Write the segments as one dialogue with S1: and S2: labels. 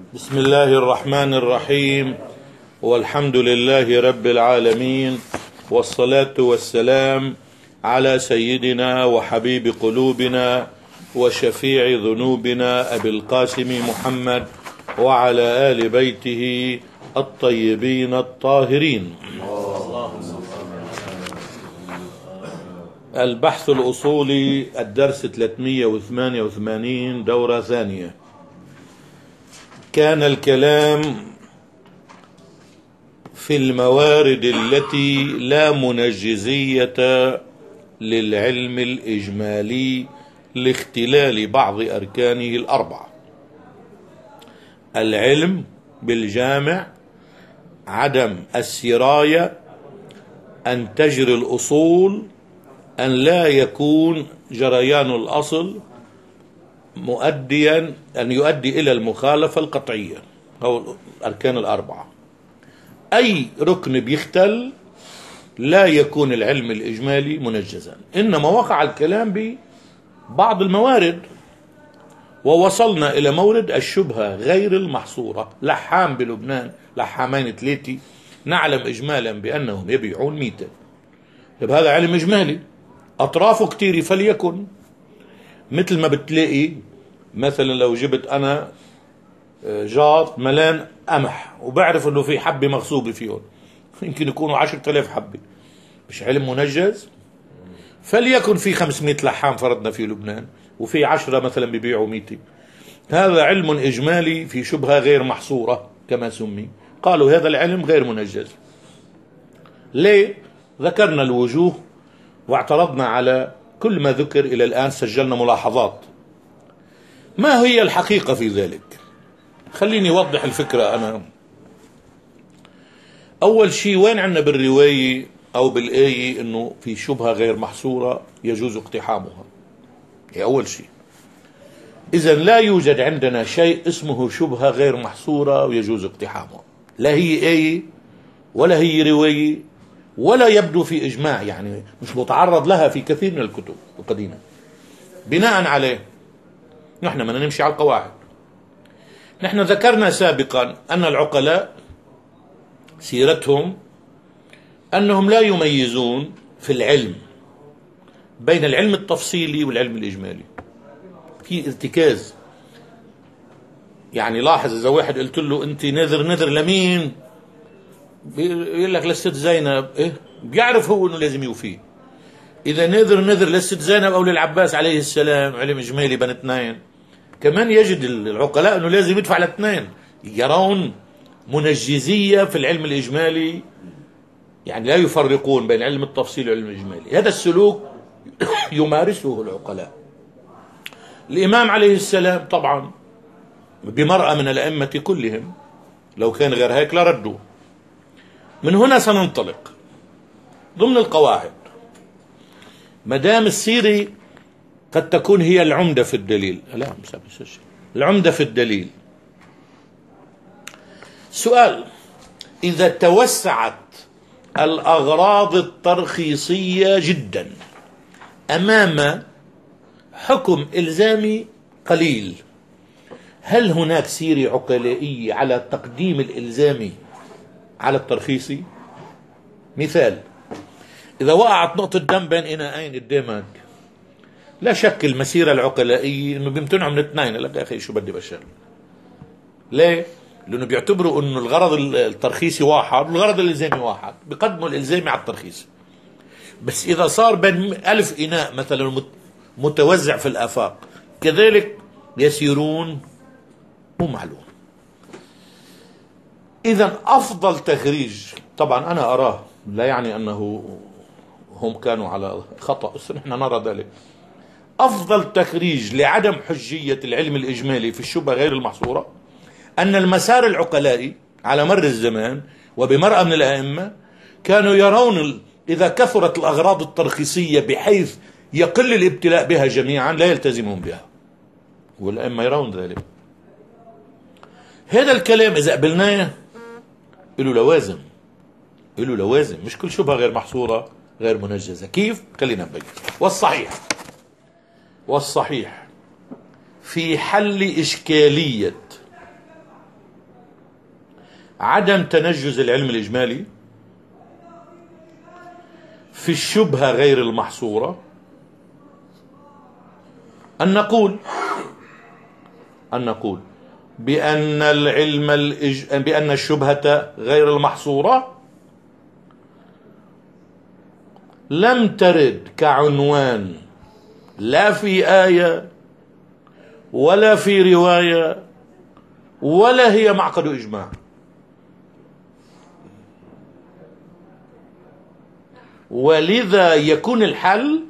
S1: بسم الله الرحمن الرحيم، والحمد لله رب العالمين، والصلاة والسلام على سيدنا وحبيب قلوبنا وشفيع ذنوبنا أبي القاسم محمد وعلى آل بيته الطيبين الطاهرين. البحث الأصولي الدرس 388 دورة ثانية. كان الكلام في الموارد التي لا منجزية للعلم الإجمالي لاختلال بعض أركانه الأربعة: العلم بالجامع، عدم السراية، أن تجري الأصول، أن لا يكون جريان الأصل مؤديا أن يؤدي إلى المخالفة القطعية. أو الأركان الأربعة، أي ركن بيختل لا يكون العلم الإجمالي منجزا. إنما وقع الكلام ببعض الموارد، ووصلنا إلى مورد الشبهة غير المحصورة. لحام بلبنان، لحامين ثلاثة، نعلم إجمالا بأنهم يبيعون ميتة. طيب هذا علم إجمالي، أطرافه كتير، فليكن مثل ما بتلاقي مثلا لو جبت أنا جاط ملان قمح وبعرف أنه في حبة مغصوبة فيهم، يمكن يكونوا 10,000 حبة، مش علم منجز؟ فليكن في 500 لحام فرضنا في لبنان، وفي 10 مثلا بيبيعوا 200. هذا علم إجمالي في شبهة غير محصورة كما سمي. قالوا هذا العلم غير منجز. ليه؟ ذكرنا الوجوه واعترضنا على كل ما ذكر إلى الآن، سجلنا ملاحظات. ما هي الحقيقة في ذلك؟ خليني أوضح الفكرة. أنا أول شيء، وين عندنا بالرواية أو بالآية أنه في شبهة غير محصورة يجوز اقتحامها؟ هي أول شيء. إذن لا يوجد عندنا شيء اسمه شبهة غير محصورة ويجوز اقتحامها، لا هي آية ولا هي رواية ولا يبدو في إجماع، يعني مش متعرض لها في كثير من الكتب القديمة. بناء عليه نحن بدنا نمشي على القواعد. نحن ذكرنا سابقا أن العقلاء سيرتهم أنهم لا يميزون في العلم بين العلم التفصيلي والعلم الإجمالي، في ارتكاز. يعني لاحظ، إذا واحد قلت له أنت نذر لمين، بيقول لك للست زينب، إيه؟ بيعرف هو أنه لازم يوفيه. إذا نذر للست زينب أو للعباس عليه السلام، علم إجمالي بين اثنين. كمان يجد العقلاء أنه لازم يدفع لاثنين، يرون منجزية في العلم الإجمالي، يعني لا يفرقون بين علم التفصيل والعلم الإجمالي. هذا السلوك يمارسه العقلاء. الإمام عليه السلام طبعا بمرأة من الأئمة كلهم، لو كان غير هيك لردوا. من هنا سننطلق ضمن القواعد. مدام السيرة قد تكون هي العمدة في الدليل، لا العمدة في الدليل. سؤال: إذا توسعت الأغراض الترخيصية جدا أمام حكم إلزامي قليل، هل هناك سيرة عقلائية على تقديم الإلزامي على الترخيصي؟ مثال: إذا وقعت نقطة دم بين إناءين قدامك، لا شك المسيرة العقلائية إنه بيمتنعوا من اثنين. لك يا أخي شو بدي بشر؟ ليه؟ لأنه بيعتبروا إنه الغرض الترخيصي واحد والغرض الإلزامي واحد، بيقدموا الإلزامي على الترخيص. بس إذا صار بين 1000 إناء مثلا متوزع في الآفاق، كذلك يسيرون، مو معلوم. إذا أفضل تخريج، طبعا أنا أراه، لا يعني أنه هم كانوا على خطأ، بس نحن نرى ذلك. أفضل تخريج لعدم حجية العلم الإجمالي في الشبهة غير المحصورة أن المسار العقلائي على مر الزمان وبمرأة من الأئمة كانوا يرون إذا كثرت الأغراض الترخيصية بحيث يقل الابتلاء بها جميعا لا يلتزمون بها، والأئمة يرون ذلك. هذا الكلام إذا قبلناه له لوازم، مش كل شبهة غير محصورة غير منجزة. كيف؟ خلينا نبين. والصحيح في حل إشكالية عدم تنجز العلم الإجمالي في الشبهة غير المحصورة، أن نقول بأن بأن الشبهة غير المحصورة لم ترد كعنوان لا في آية ولا في رواية ولا هي معقد إجماع، ولذا يكون الحل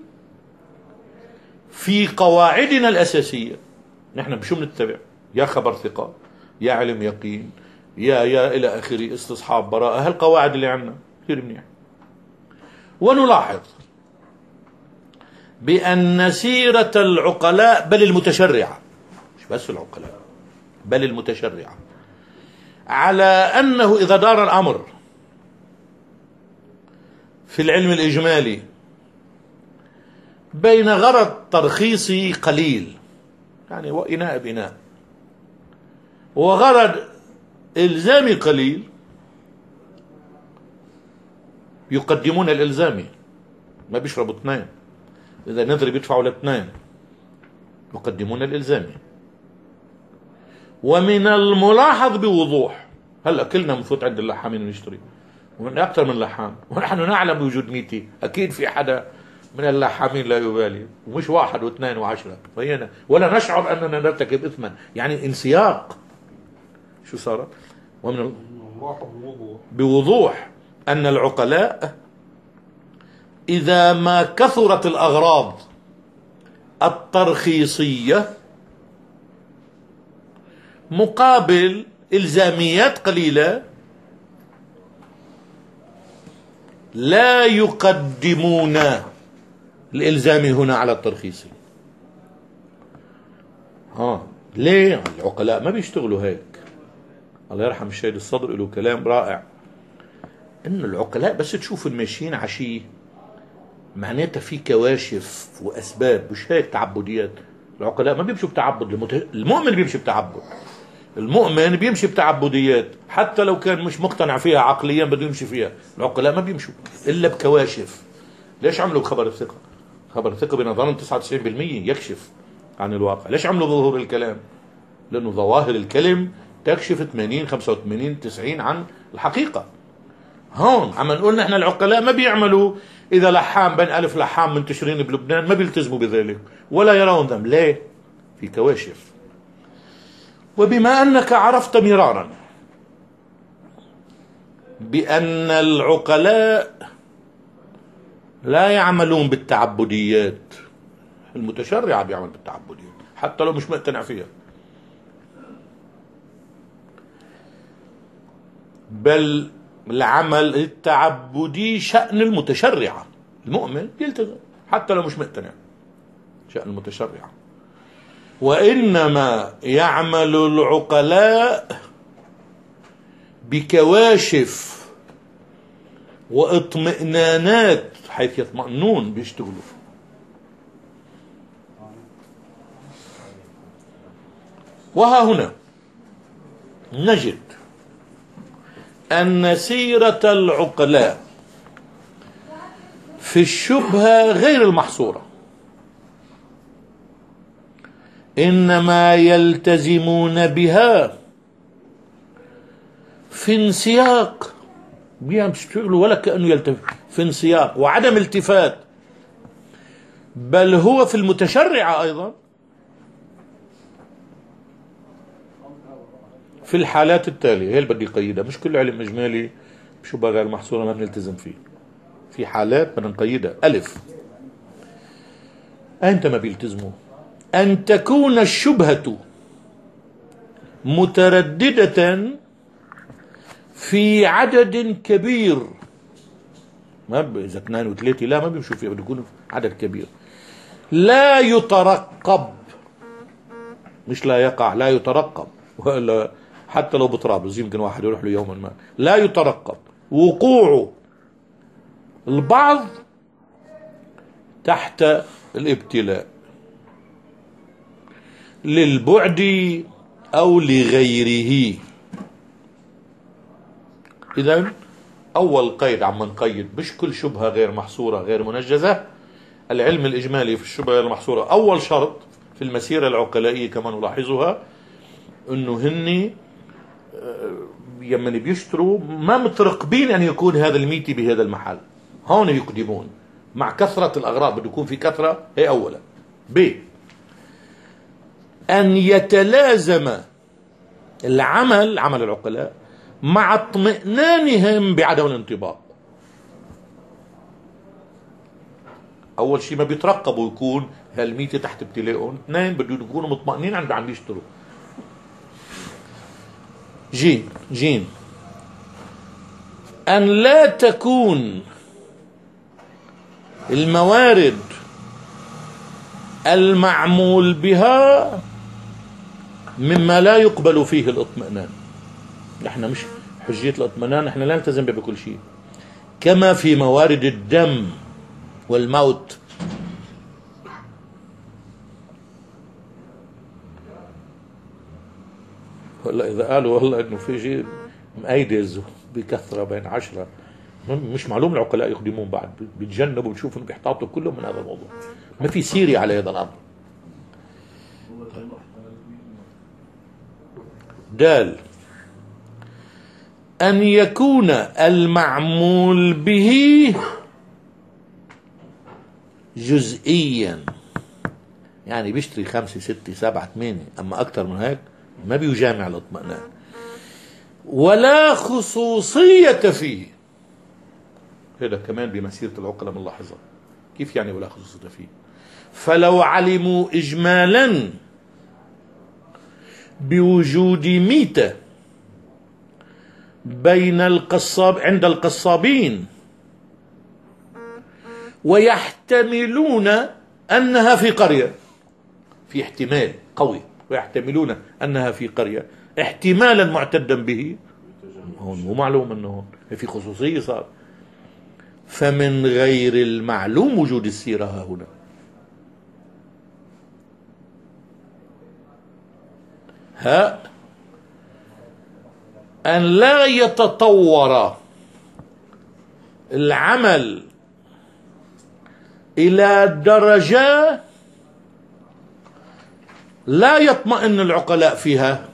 S1: في قواعدنا الأساسية. نحن بشو بنتبع؟ يا خبر ثقة، يا علم يقين، يا إلى آخره، استصحاب براءة، هالقواعد اللي عندنا كثير منيح. ونلاحظ بأن سيرة العقلاء بل المتشرعة، مش بس العقلاء بل المتشرعة، على أنه إذا دار الأمر في العلم الإجمالي بين غرض ترخيصي قليل، يعني وإناء بإناء، وغرض إلزامي قليل، يقدمون الإلزامي، ما بيشربوا اثنين، إذا نذر بيدفعوا لاثنين، يقدمون الإلزامي. ومن الملاحظ بوضوح، هلا كلنا بنفوت عند اللحامين ونشتري، ومن أكثر من لحام، ونحن نعلم بوجود ميتي، أكيد في حدا من اللحامين لا يبالي، ومش واحد واثنين وعشرة، فهنا ولا نشعر أننا نرتكب إثما، يعني انسياق. شو صارت؟ ومن بوضوح أن العقلاء إذا ما كثرت الأغراض الترخيصية مقابل إلزاميات قليلة لا يقدمون الإلزام هنا على الترخيص. ليه؟ العقلاء ما بيشتغلوا هيك. الله يرحم الشهيد الصدر له كلام رائع، إنه العقلاء بس تشوف الماشيين عشيه معناتها في كواشف وأسباب، مش هيك تعبديات. العقلاء ما بيمشوا بتعبد، المؤمن بيمشي بتعبد، المؤمن بيمشي بتعبديات حتى لو كان مش مقتنع فيها عقليا بده يمشي فيها. العقلاء ما بيمشوا إلا بكواشف. ليش عملوا خبر الثقة؟ خبر الثقة بنظرهم 99% يكشف عن الواقع. ليش عملوا ظهور الكلام؟ لأنه ظواهر الكلم تكشف 80 85 90 عن الحقيقة. هون عم نقول نحن العقلاء ما بيعملوا إذا لحام بين ألف لحام منتشرين بلبنان ما بيلتزموا بذلك ولا يرون ذنب. ليه؟ في كواشف. وبما أنك عرفت مرارا بأن العقلاء لا يعملون بالتعبديات، المتشرع بيعمل بالتعبديات حتى لو مش مقتنع فيها، بل العمل التعبدي شأن المتشرعة. المؤمن يلتزم حتى لو مش مقتنع، شأن المتشرعة. وإنما يعمل العقلاء بكواشف واطمئنانات حيث يطمئنون بيشتغلوا. وها هنا نجد أن سيرة العقلاء في الشبهة غير المحصورة، إنما يلتزمون بها في انسياق، بيشتغلوا ولا كأنه يلتزم في انسياق وعدم التفات، بل هو في المتشرعة أيضا في الحالات التالية. هي اللي بدي قيدها، مش كل علم إجمالي بشبهة غير محصورة ما بنلتزم فيه، في حالات بدنا نقيدها. ألف، أنت ما بيلتزموا أن تكون الشبهة مترددة في عدد كبير، ما إذا 2 و3 لا ما بيمشوا فيها، بده يكون عدد كبير لا يترقب، مش لا يقع، لا يترقب، ولا حتى لو بطرابلس يمكن واحد يروح له يوما ما، لا يترقب وقوع البعض تحت الابتلاء للبعد أو لغيره. إذن أول قيد عم نقيد مش كل شبهة غير محصورة غير منجزة. العلم الإجمالي في الشبهة غير المحصورة أول شرط في المسيرة العقلائية كما نلاحظها، أنه هني يمن بيشتروا ما مترقبين أن يكون هذا الميتي بهذا المحل، هون يقدمون مع كثرة الأغراض، بده يكون في كثرة. هي أولا. ب أن يتلازم العمل، عمل العقلاء، مع اطمئنانهم بعدم الانطباق. أول شيء ما بيترقبوا يكون هالميتة تحت ابتلاءهم. اثنين بدهم يكونوا مطمئنين عم بيشتروا. جيم أن لا تكون الموارد المعمول بها مما لا يقبل فيه الاطمئنان. نحن مش حجية الاطمئنان، نحن لا نلتزم بكل شيء، كما في موارد الدم والموت. هلا إذا قالوا والله إنه في شيء مأيدز بكثرة بين 10، مش معلوم العقلاء يخدمون بعد، بيتجنبوا بتشوفوا بيحتاطوا كلهم من هذا الموضوع. ما في سيري على هذا الأمر. دال أن يكون المعمول به جزئيا، يعني بيشتري 5 6 7 8، أما أكثر من هيك ما بيجامع الاطمئنان. ولا خصوصية فيه. هذا كمان بمسيرة العقلاء بنلاحظها. كيف يعني ولا خصوصية فيه؟ فلو علموا إجمالا بوجود ميتة بين عند القصابين، ويحتملون أنها في قرية، في احتمال قوي، ويحتملون أنها في قرية احتمالا معتدا به، هون مو معلوم أنه هون في خصوصية صار. فمن غير المعلوم وجود السيرة ها هنا. أن لا يتطور العمل إلى درجة لا يطمئن العقلاء فيها.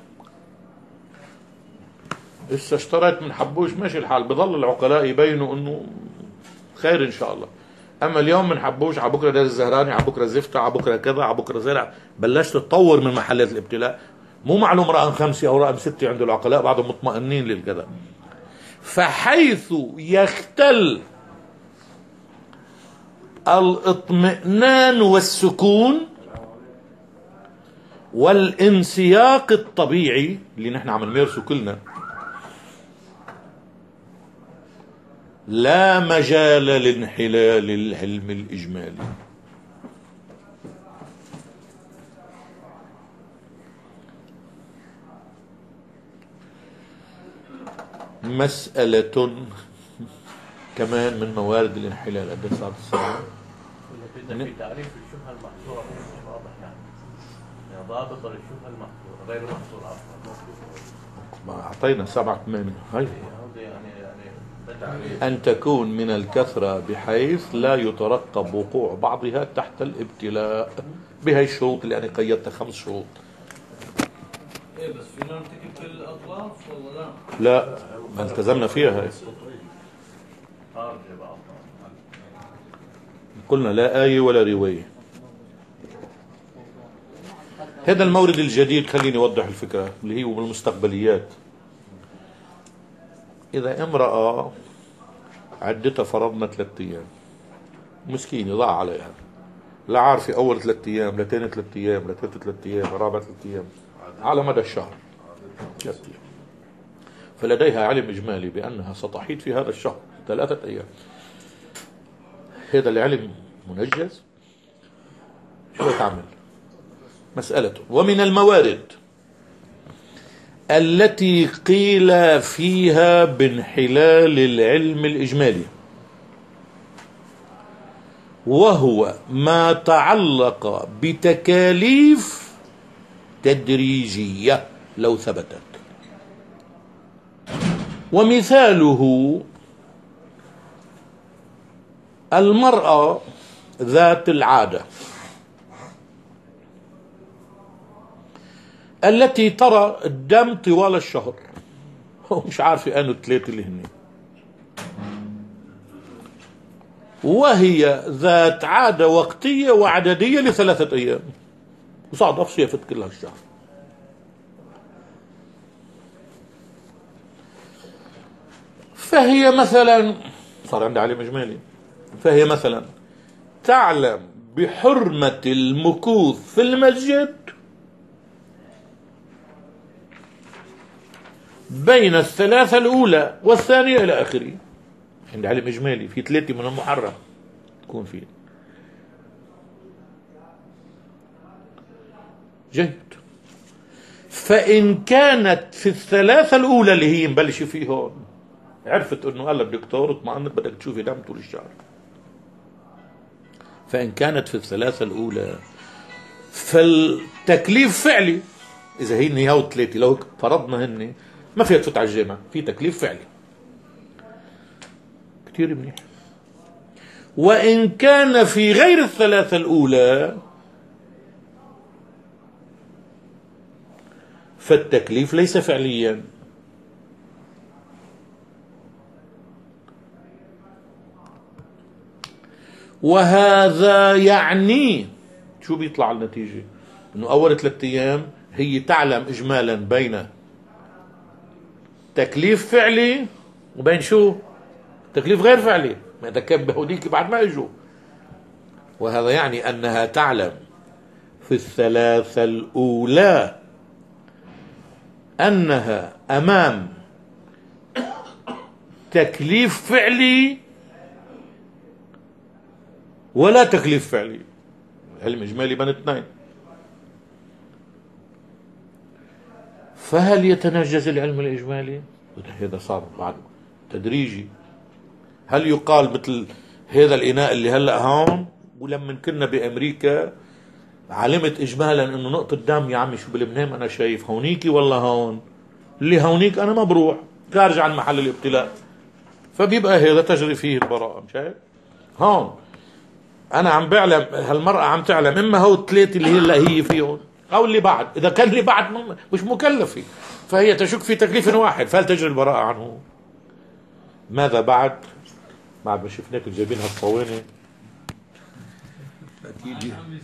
S1: لسه اشتريت من حبوش ماشي الحال، بظل العقلاء يبينوا انه خير ان شاء الله. اما اليوم من حبوش على بكره دير الزهراني، على بكره زفتة، على بكره كذا، على بكره زرع، بلشت تتطور من محلات الابتلاء. مو معلوم رقم 5 او رقم 6 عند العقلاء، بعضهم مطمئنين للكذا. فحيث يختل الاطمئنان والسكون والانسياق الطبيعي اللي نحن عم نمارسه كلنا، لا مجال لانحلال العلم الإجمالي. مسألة كمان من موارد الانحلال. قد صارت الساعة؟
S2: في تعريف الشبهة المحصورة مش واضح يعني ضابط للشبهة المحصورة غير المحصورة أصلا.
S1: ما أعطينا 7 8 هاي. أن تكون من الكثرة بحيث لا يترقب وقوع بعضها تحت الابتلاء بهي الشروط اللي أنا قيدتها 5 شروط.
S2: إيه بس فينا نرتكب كل الأطراف ولا لا؟
S1: لا، ما التزمنا فيها هاي. قلنا لا آية ولا رواية. هذا المورد الجديد خليني أوضح الفكرة اللي هي بالمستقبليات. إذا امرأة عدتها فرضنا 3 أيام، مسكينة ضاع عليها، لا عارفة أول 3 أيام، لا تاني 3 أيام، لا ثالث 3 أيام، لا رابع 3 أيام، على مدى الشهر 3 أيام. فلديها علم إجمالي بأنها ستحيض في هذا الشهر 3 أيام. هذا العلم منجز. شو تعمل؟ مسألته. ومن الموارد التي قيل فيها بانحلال العلم الإجمالي، وهو ما تعلق بتكاليف تدريجية لو ثبتت، ومثاله المرأة ذات العادة التي ترى الدم طوال الشهر، مش عارفة أنه الثلاثة اللي هن، وهي ذات عادة وقتية وعددية ل3 أيام، وصادف شافت كل هالشهر. فهي مثلا صار عندها علم إجمالي، فهي مثلا تعلم بحرمة المكوث في المسجد بين ال3 الأولى والثانية إلى آخره. عند علم إجمالي في 3 من المحرم تكون فيه. جيد. فإن كانت في ال3 الأولى اللي هي مبلش فيه هون، عرفت انه قال الدكتور اطمئنت بدك تشوفي دم طول الشهر، فإن كانت في ال3 الأولى فالتكليف فعلي. إذا هن هاو 3 لو فرضنا هن ما فيها تفوت على الجامع، في تكليف فعلي كتير منيح. وإن كان في غير ال3 الأولى فالتكليف ليس فعليا. وهذا يعني شو بيطلع النتيجة؟ انه اول 3 ايام هي تعلم اجمالا بين تكليف فعلي وبين شو؟ تكليف غير فعلي، ما اذا كان بهوديك بعد ما اجوا. وهذا يعني انها تعلم في ال3 الأولى انها امام تكليف فعلي ولا تكليف فعلي. علم إجمالي بين 2. فهل يتنجز العلم الإجمالي؟ هذا صار بعد تدريجي. هل يقال مثل هذا الإناء اللي هلأ هون، ولما كنا بأمريكا علمت إجمالا إنه نقطة دم يا عمي شو بالمنام أنا شايف هونيكي ولا هون، اللي هونيك أنا ما بروح خارج عن محل الابتلاء، فبيبقى هذا تجري فيه البراءة. شايف هون أنا عم بعلم، هالمرأة عم تعلم إما هو 3 اللي هي فيهم أو اللي بعد، إذا كان اللي بعد مش مكلفة فهي تشك في تكليف واحد، فهل تجري البراءة عنه؟ ماذا بعد ما شفناك جايبين هالصواني